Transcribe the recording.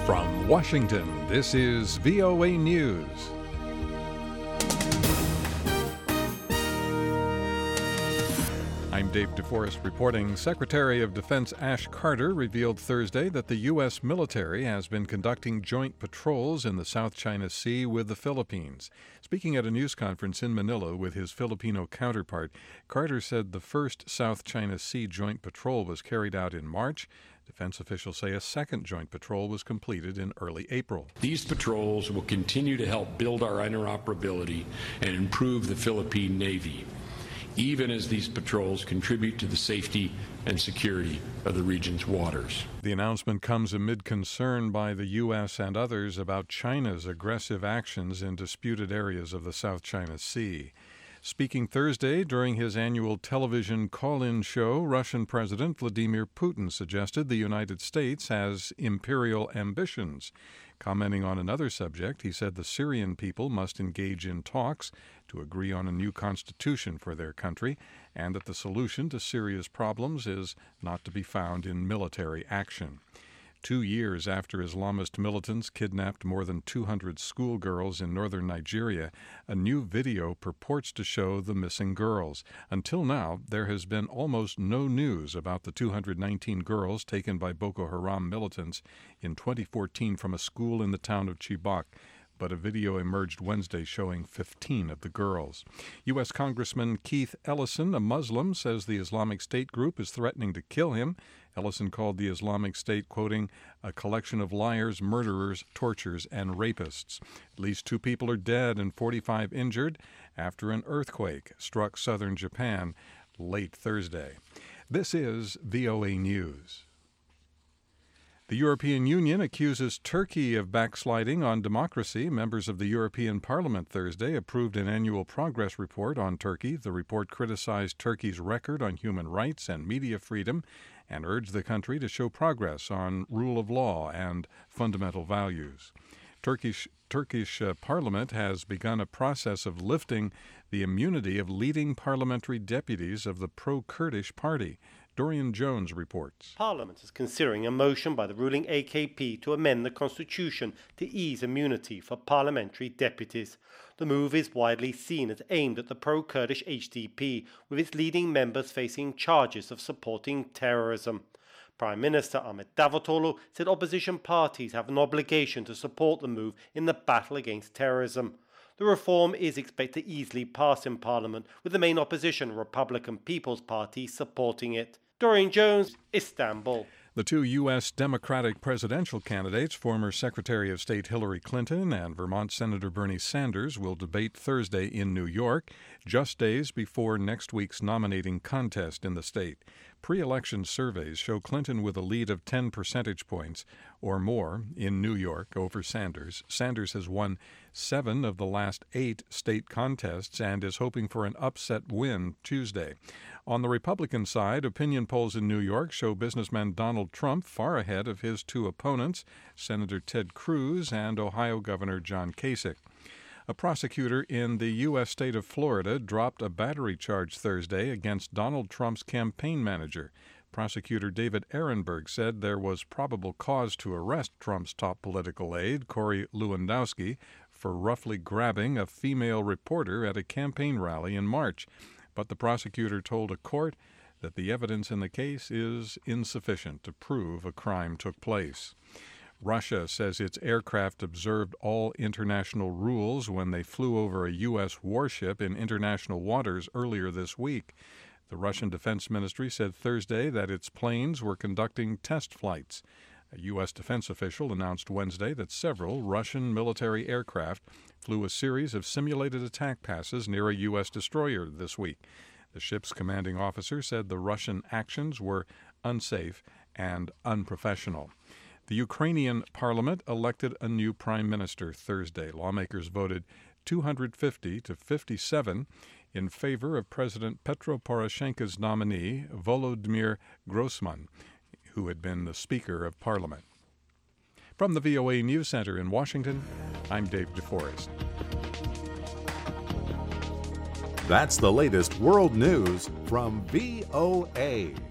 From Washington, this is VOA News. I'm Dave DeForest reporting. Secretary of Defense Ash Carter revealed Thursday that the U.S. military has been conducting joint patrols in the South China Sea with the Philippines. Speaking at a news conference in Manila with his Filipino counterpart, Carter said the first South China Sea joint patrol was carried out in March. Defense officials say a second joint patrol was completed in early April. These patrols will continue to help build our interoperability and improve the Philippine Navy, even as these patrols contribute to the safety and security of the region's waters. The announcement comes amid concern by the U.S. and others about China's aggressive actions in disputed areas of the South China Sea. Speaking Thursday during his annual television call-in show, Russian President Vladimir Putin suggested the United States has imperial ambitions. Commenting on another subject, he said the Syrian people must engage in talks to agree on a new constitution for their country, and that the solution to Syria's problems is not to be found in military action. 2 years after Islamist militants kidnapped more than 200 schoolgirls in northern Nigeria, a new video purports to show the missing girls. Until now, there has been almost no news about the 219 girls taken by Boko Haram militants in 2014 from a school in the town of Chibok. But a video emerged Wednesday showing 15 of the girls. U.S. Congressman Keith Ellison, a Muslim, says the Islamic State group is threatening to kill him. Ellison called the Islamic State, quoting, a collection of liars, murderers, torturers, and rapists. At least 2 people are dead and 45 injured after an earthquake struck southern Japan late Thursday. This is VOA News. The European Union accuses Turkey of backsliding on democracy. Members of the European Parliament Thursday approved an annual progress report on Turkey. The report criticized Turkey's record on human rights and media freedom and urged the country to show progress on rule of law and fundamental values. Turkish Parliament has begun a process of lifting the immunity of leading parliamentary deputies of the pro-Kurdish party. Dorian Jones reports. Parliament is considering a motion by the ruling AKP to amend the constitution to ease immunity for parliamentary deputies. The move is widely seen as aimed at the pro-Kurdish HDP, with its leading members facing charges of supporting terrorism. Prime Minister Ahmet Davutoglu said opposition parties have an obligation to support the move in the battle against terrorism. The reform is expected to easily pass in Parliament, with the main opposition, Republican People's Party, supporting it. Dorian Jones, Istanbul. The 2 U.S. Democratic presidential candidates, former Secretary of State Hillary Clinton and Vermont Senator Bernie Sanders, will debate Thursday in New York, just days before next week's nominating contest in the state. Pre-election surveys show Clinton with a lead of 10 percentage points or more in New York over Sanders. Sanders has won 7 of the last 8 state contests and is hoping for an upset win Tuesday. On the Republican side, opinion polls in New York show businessman Donald Trump far ahead of his 2 opponents, Senator Ted Cruz and Ohio Governor John Kasich. A prosecutor in the U.S. state of Florida dropped a battery charge Thursday against Donald Trump's campaign manager. Prosecutor David Ehrenberg said there was probable cause to arrest Trump's top political aide, Corey Lewandowski, for roughly grabbing a female reporter at a campaign rally in March. But the prosecutor told a court that the evidence in the case is insufficient to prove a crime took place. Russia says its aircraft observed all international rules when they flew over a U.S. warship in international waters earlier this week. The Russian Defense Ministry said Thursday that its planes were conducting test flights. A U.S. defense official announced Wednesday that several Russian military aircraft flew a series of simulated attack passes near a U.S. destroyer this week. The ship's commanding officer said the Russian actions were unsafe and unprofessional. The Ukrainian parliament elected a new prime minister Thursday. Lawmakers voted 250 to 57 in favor of President Petro Poroshenko's nominee, Volodymyr Groysman, who had been the Speaker of Parliament. From the VOA News Center in Washington, I'm Dave DeForest. That's the latest world news from VOA.